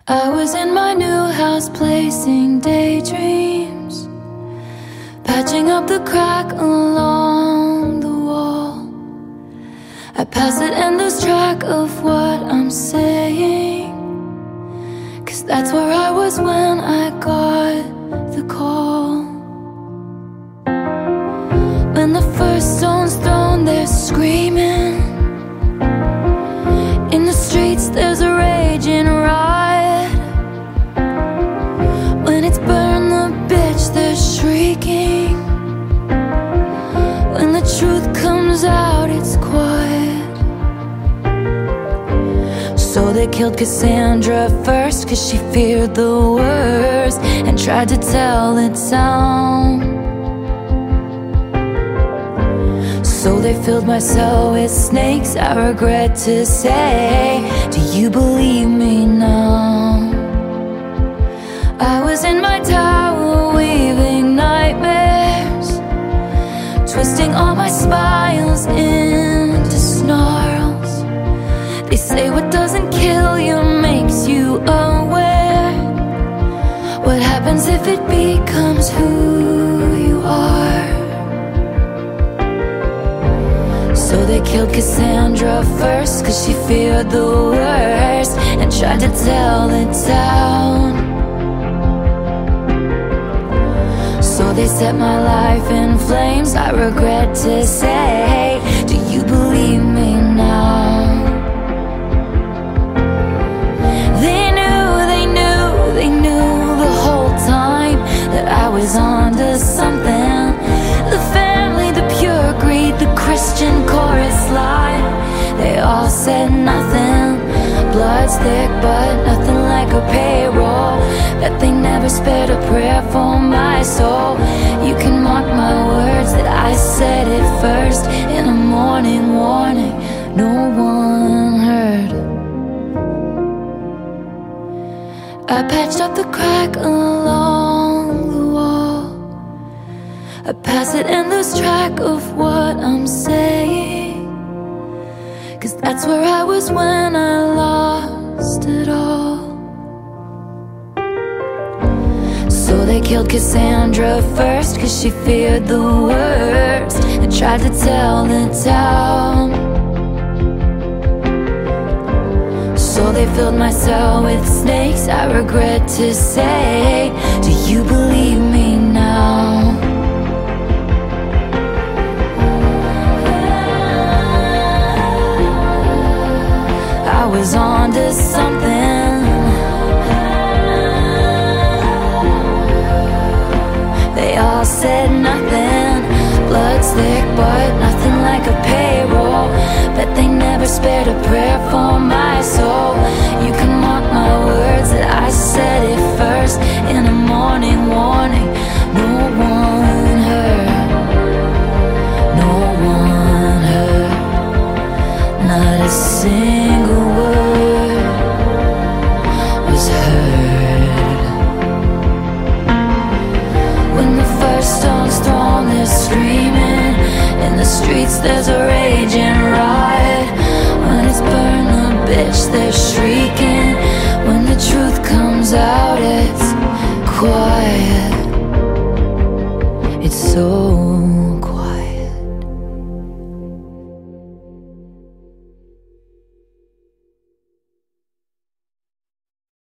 I was in my new house placing daydreams, patching up the crack along the wall. I pass it and lose track of what I'm saying, 'cause that's where I was when I got the call. When the first stone's thrown, they're screaming. In the streets there's a raging riot. When it's burn the bitch, they're shrieking. When the truth comes out, it's quiet. So they killed Cassandra first, 'cause she feared the worst and tried to tell the town. So they filled my cell with snakes, I regret to say. Do you believe me now? I was in my tower weaving nightmares, twisting all my smiles into snarls. They say what doesn't kill you makes you aware. What happens if it becomes who you are? So they killed Cassandra first, 'cause she feared the worst and tried to tell the town. So they set my life in flames, I regret to say. Do you believe me now? They knew the whole time that I was onto something. The family, the pure greed, the Christian chorus line, they all said nothing. Blood's thick but nothing like a payroll. That they never spared a prayer for my soul. You can mark my words that I said it first. In a morning warning, no one heard. I patched up the crack along the wall. I pass it and lose track of what I'm saying, 'cause that's where I was when I lost it all. So they killed Cassandra first, 'cause she feared the worst and tried to tell the town. So they filled my cell with snakes, I regret to say. Do you believe me now? I was on to something. They all said nothing. Blood's thick but nothing like a payroll. Bet they never spared a prayer for my soul. You can mark my words that I said it first. In a morning warning, no one heard. No one heard. Not a single word was heard. When the first stone's thrown, they're screaming. In the streets there's a raging riot. When it's burn the bitch, they're shrieking. When the truth comes out, it's quiet.